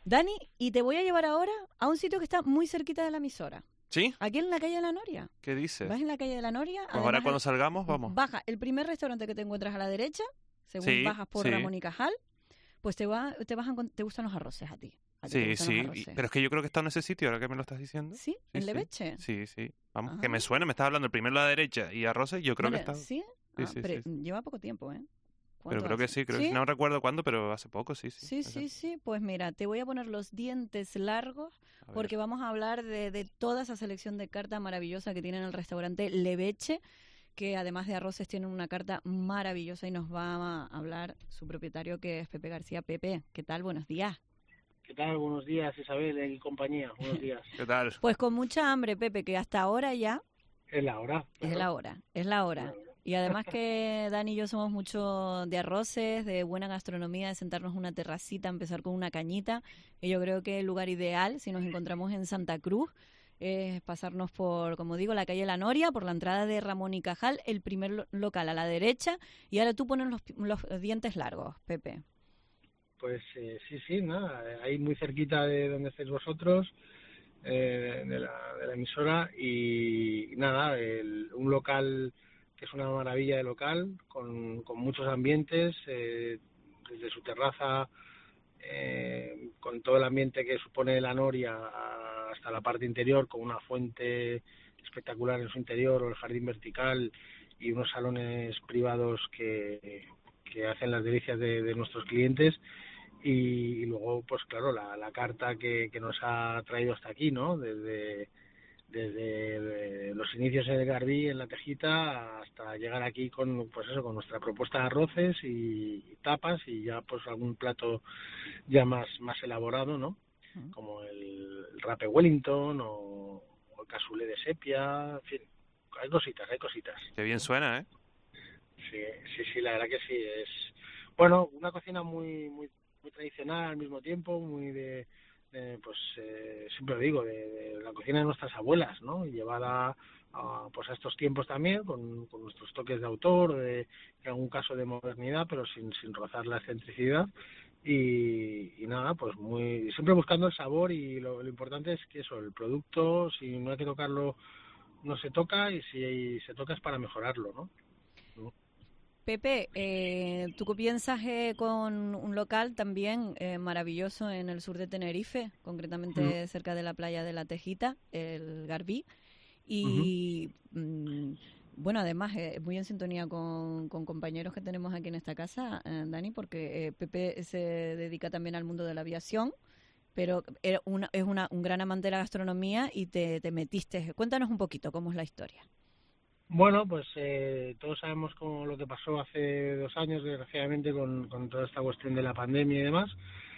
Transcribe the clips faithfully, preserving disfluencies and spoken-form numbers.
Dani, y te voy a llevar ahora a un sitio que está muy cerquita de la emisora. ¿Sí? Aquí en la calle de la Noria. ¿Qué dices? Vas en la calle de la Noria. Pues ahora cuando salgamos, vamos. Baja el primer restaurante que te encuentras a la derecha, según Sí, bajas por sí. Ramón y Cajal, pues te va, te vas a encont- te gustan los arroces a ti. A ti te Sí, gustan los sí. y- arroces. Pero es que yo creo que está en ese sitio, ahora que me lo estás diciendo. ¿Sí? Sí, ¿En sí. Leveche? Sí, sí. Vamos, Ajá. que me suena, me estás hablando el primero a la derecha y arroces, yo creo Bueno, que está. ¿sí? Sí, Ah, sí, pero sí. lleva poco tiempo, ¿eh? Pero ¿Cuánto creo que hace? sí, creo ¿Sí? que no recuerdo cuándo, pero hace poco, sí, sí. Sí, sí, sí. Pues mira, te voy a poner los dientes largos A porque ver. vamos a hablar de, de toda esa selección de carta maravillosa que tiene en el restaurante Leveche, que además de arroces tienen una carta maravillosa y nos va a hablar su propietario, que es Pepe García. Pepe, ¿qué tal? Buenos días. ¿Qué tal? Buenos días, Isabel y compañía. Buenos días. ¿Qué tal? Pues con mucha hambre, Pepe, que hasta ahora ya Es la hora. es Claro. la hora, es la hora. Y además que Dani y yo somos mucho de arroces, de buena gastronomía, de sentarnos en una terracita, empezar con una cañita. Y yo creo que el lugar ideal, si nos encontramos en Santa Cruz, es pasarnos por, como digo, la calle La Noria, por la entrada de Ramón y Cajal, el primer lo- local a la derecha. Y ahora tú pones los, pi- los dientes largos, Pepe. Pues eh, sí, sí, nada, ahí muy cerquita de donde estáis vosotros, eh, de, la, de la emisora, y, y nada, el- un local que es una maravilla de local, con, con muchos ambientes, eh, desde su terraza, eh, con todo el ambiente que supone la Noria a- hasta la parte interior, con una fuente espectacular en su interior, o el jardín vertical y unos salones privados que, que hacen las delicias de, de nuestros clientes. Y, y luego, pues claro, la, la carta que, que nos ha traído hasta aquí, ¿no? Desde, desde los inicios en el Garbí, en la Tejita, hasta llegar aquí con, pues eso, con nuestra propuesta de arroces y, y tapas, y ya pues algún plato ya más, más elaborado, ¿no? Como el, el rape Wellington o, o el cassoulet de sepia, en fin, hay cositas, hay cositas. Qué bien suena, ¿eh? Sí, sí, sí, la verdad que sí, es, bueno, una cocina muy, muy, muy tradicional al mismo tiempo, muy de, de pues, eh, siempre lo digo, de, de la cocina de nuestras abuelas, ¿no? Y llevada a, pues a estos tiempos también, con, con nuestros toques de autor, de, en algún caso de modernidad, pero sin, sin rozar la excentricidad. Y, y nada, pues muy siempre buscando el sabor, y lo, lo importante es que eso, el producto, si no hay que tocarlo, no se toca, y si se toca es para mejorarlo, ¿no? Pepe, eh, tú piensas eh, con un local también eh, maravilloso en el sur de Tenerife, concretamente Mm. cerca de la playa de la Tejita, el Garbí. Uh-huh. Y mm, bueno, además eh, es muy en sintonía con, con compañeros que tenemos aquí en esta casa, eh, Dani, porque eh, Pepe se dedica también al mundo de la aviación, pero era una, es una, un gran amante de la gastronomía y te, te metiste. Cuéntanos un poquito cómo es la historia. Bueno, pues eh, todos sabemos cómo lo que pasó hace dos años, desgraciadamente, con, con toda esta cuestión de la pandemia y demás.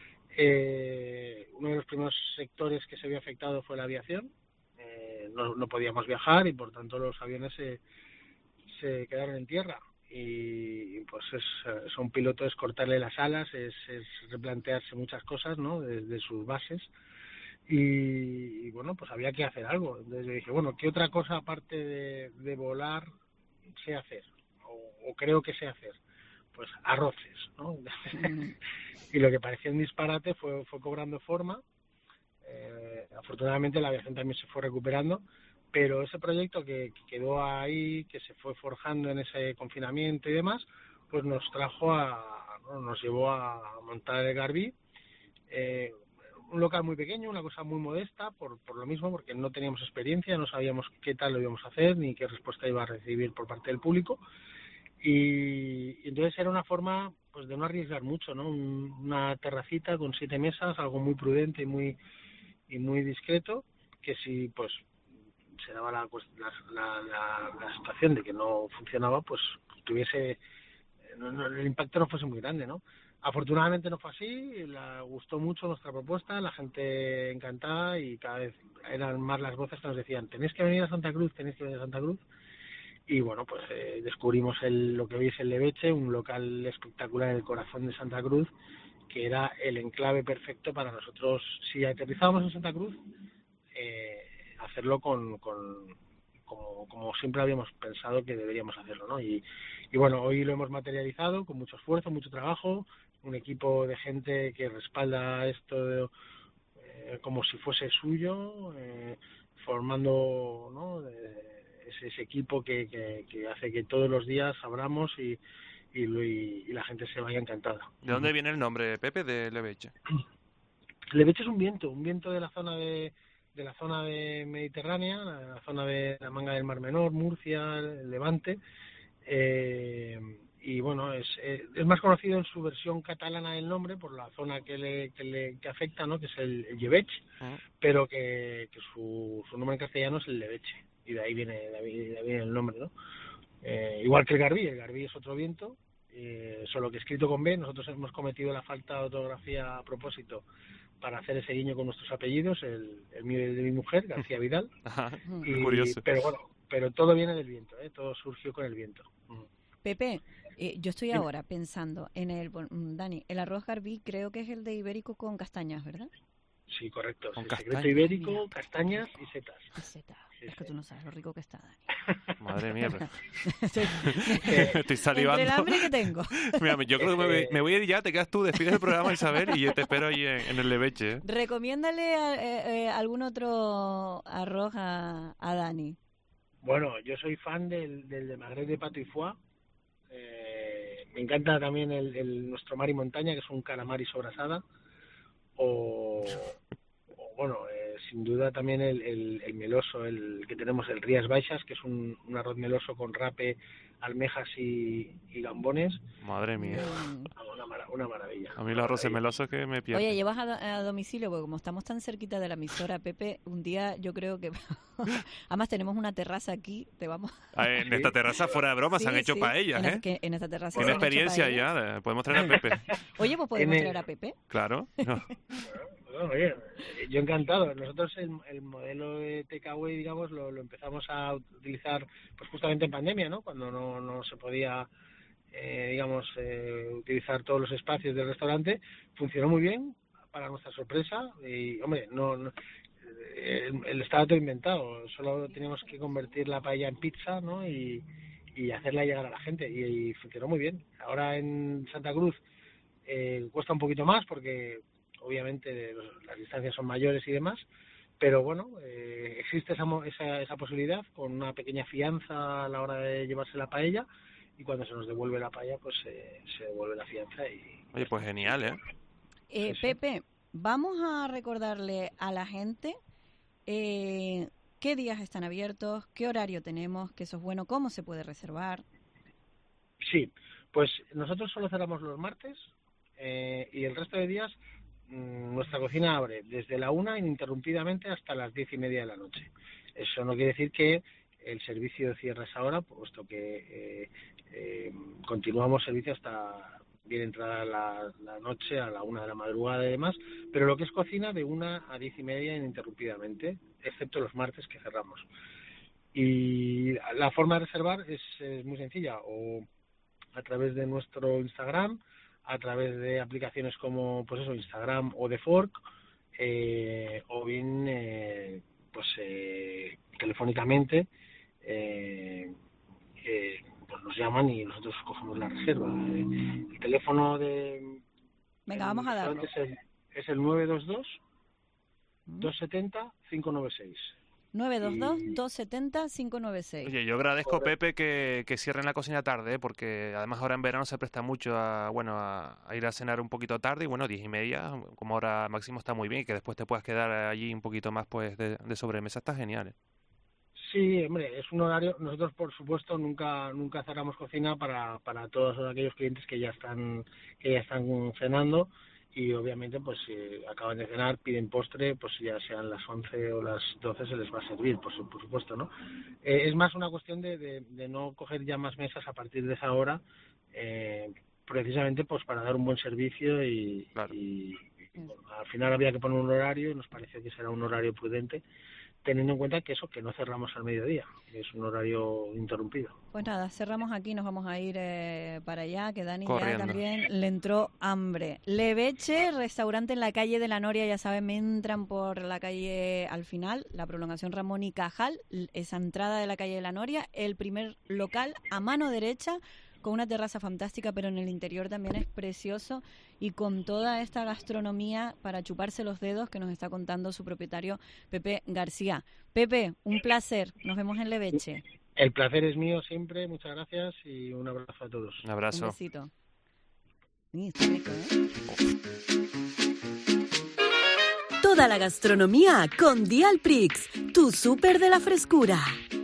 Eh, uno de los primeros sectores que se vio afectado fue la aviación. Eh, no, no podíamos viajar y, por tanto, los aviones se, se quedaron en tierra. Y, y pues es, es a un piloto es cortarle las alas, es, es replantearse muchas cosas, ¿no? Desde sus bases. Y, y bueno, pues había que hacer algo. Entonces yo dije, bueno, ¿qué otra cosa aparte de, de volar sé hacer? O, o creo que sé hacer. Pues arroces, ¿no? Mm. Y lo que parecía un disparate fue, fue cobrando forma. Eh, afortunadamente la aviación también se fue recuperando, pero ese proyecto que, que quedó ahí, que se fue forjando en ese confinamiento y demás, pues nos trajo a, ¿no? nos llevó a montar el Garbí. Eh, un local muy pequeño, una cosa muy modesta, por, por lo mismo, porque no teníamos experiencia, no sabíamos qué tal lo íbamos a hacer, ni qué respuesta iba a recibir por parte del público, y, y entonces era una forma pues de no arriesgar mucho, ¿no? Un, una terracita con siete mesas, algo muy prudente y muy y muy discreto, que si pues se daba la, la, la, la situación de que no funcionaba, pues tuviese no, no, el impacto no fuese muy grande, ¿no? Afortunadamente no fue así, le gustó mucho nuestra propuesta, la gente encantada, y cada vez eran más las voces que nos decían, tenéis que venir a Santa Cruz, tenéis que venir a Santa Cruz. Y bueno, pues eh, descubrimos el, lo que hoy es el Leveche, un local espectacular en el corazón de Santa Cruz, que era el enclave perfecto para nosotros, si aterrizábamos en Santa Cruz, eh, hacerlo con, con como, como siempre habíamos pensado que deberíamos hacerlo, ¿no? Y, y bueno, hoy lo hemos materializado con mucho esfuerzo, mucho trabajo, un equipo de gente que respalda esto de, como si fuese suyo, eh, formando, ¿no?, eh, ese, ese equipo que, que, que hace que todos los días abramos y, y, y, y la gente se vaya encantada. ¿De dónde viene el nombre, Pepe, de Leveche? Leveche es un viento, un viento de la zona de, de la zona de Mediterránea, la zona de la Manga del Mar Menor, Murcia, el Levante, eh, y bueno, es, es más conocido en su versión catalana del nombre por la zona que le, que le que afecta, ¿no?, que es el, el Llevech, uh-huh. pero que, que su, su nombre en castellano es el Leveche, y de ahí viene, de ahí, de ahí viene el nombre, ¿no? Eh, igual que el Garbí, el Garbí es otro viento, eh, solo que escrito con B. Nosotros hemos cometido la falta de ortografía a propósito para hacer ese guiño con nuestros apellidos, el, el mío y el de mi mujer, García Vidal. Ajá, y, curioso. Pero bueno, pero todo viene del viento, ¿eh? Todo surgió con el viento. Pepe, eh, yo estoy ahora pensando en el, Dani, el arroz Garbí creo que es el de ibérico con castañas, ¿verdad? Sí, correcto. Con el castañas. Secreto ibérico, mira, castañas y setas. Y setas. Sí, es sí. que tú no sabes lo rico que está, Dani. Madre mía, pero... estoy, estoy salivando. Entre el hambre que tengo. Mira, yo creo que me, me voy a ir ya, te quedas tú, despides el programa, Isabel, y yo te espero ahí en, en el Leveche. ¿eh? Recomiéndale a, eh, eh, algún otro arroz a, a Dani. Bueno, yo soy fan del, del de magret de pato y foie. Eh, me encanta también el, el nuestro mar y montaña, que es un calamar y sobrasada. O... Bueno, eh, sin duda también el, el, el meloso, el que tenemos, el Rías Baixas, que es un, un arroz meloso con rape, almejas y, y gambones. Madre mía. Una, mara, una maravilla. A mí los arroces melosos que me pierden. Oye, llevas a, a domicilio, porque como estamos tan cerquita de la emisora, Pepe, un día yo creo que... Además tenemos una terraza aquí, te vamos... Ah, en esta terraza, fuera de broma, sí, se han hecho sí. paellas, en ¿eh? Que en esta terraza Tiene experiencia ya, podemos traer a Pepe. Oye, pues podemos ¿Tiene... traer a Pepe. Claro. No. Bueno, oye, yo encantado. Nosotros el, el modelo de takeaway, digamos, lo, lo empezamos a utilizar pues justamente en pandemia, ¿no? Cuando no, no se podía, eh, digamos, eh, utilizar todos los espacios del restaurante. Funcionó muy bien, para nuestra sorpresa. Y, hombre, no, no el, el estaba todo inventado. Solo teníamos que convertir la paella en pizza, ¿no? Y, y hacerla llegar a la gente. Y, y funcionó muy bien. Ahora en Santa Cruz eh, cuesta un poquito más porque... obviamente los, las distancias son mayores y demás, pero bueno, eh, existe esa, esa esa posibilidad con una pequeña fianza a la hora de llevarse la paella, y cuando se nos devuelve la paella pues eh, se devuelve la fianza. Y oye, pues genial, ¿eh? eh sí, Pepe, sí. Vamos a recordarle a la gente eh, qué días están abiertos, qué horario tenemos, que eso es bueno, cómo se puede reservar. Sí, pues nosotros solo cerramos los martes eh, y el resto de días nuestra cocina abre desde la una ininterrumpidamente hasta las diez y media de la noche. Eso no quiere decir que el servicio cierre esa hora, puesto que eh, eh, continuamos servicio hasta bien entrada la, la noche, a la una de la madrugada y demás, pero lo que es cocina de una a diez y media ininterrumpidamente, excepto los martes que cerramos. Y la forma de reservar es, es muy sencilla, o a través de nuestro Instagram, a través de aplicaciones como pues eso, Instagram o The Fork, eh, o bien eh, pues eh, telefónicamente eh, eh, pues nos llaman y nosotros cogemos la reserva. Eh, el teléfono de venga vamos a darlo es el, es el nueve dos dos, dos siete cero, cinco nueve seis. nueve dos dos, dos siete cero, cinco nueve seis. Oye, yo agradezco, Pepe, que, que cierren la cocina tarde, ¿eh? Porque además ahora en verano se presta mucho a bueno a, a ir a cenar un poquito tarde, y bueno, diez y media, como hora máximo, está muy bien, y que después te puedas quedar allí un poquito más pues de, de sobremesa, está genial, ¿eh? Sí, hombre, es un horario. Nosotros, por supuesto, nunca nunca cerramos cocina para para todos aquellos clientes que ya están que ya están cenando. Y obviamente pues si acaban de cenar, piden postre, pues ya sean las once o las doce se les va a servir, por, su, por supuesto, ¿no? Eh, es más una cuestión de, de, de no coger ya más mesas a partir de esa hora, eh, precisamente pues para dar un buen servicio y, claro. y, y bueno, al final había que poner un horario y nos pareció que será un horario prudente, teniendo en cuenta que eso, que no cerramos al mediodía, que es un horario interrumpido. Pues nada, cerramos aquí, nos vamos a ir eh, para allá, que Dani corriendo. Ya también le entró hambre. Leveche, restaurante en la calle de la Noria, ya saben, me entran por la calle al final, la prolongación Ramón y Cajal, esa entrada de la calle de la Noria, el primer local a mano derecha, con una terraza fantástica, pero en el interior también es precioso y con toda esta gastronomía para chuparse los dedos que nos está contando su propietario Pepe García. Pepe, un placer. Nos vemos en Leveche. El placer es mío siempre. Muchas gracias y un abrazo a todos. Un abrazo. Un besito. Sí, está rico, ¿eh? Toda la gastronomía con Dialprix, tu súper de la frescura.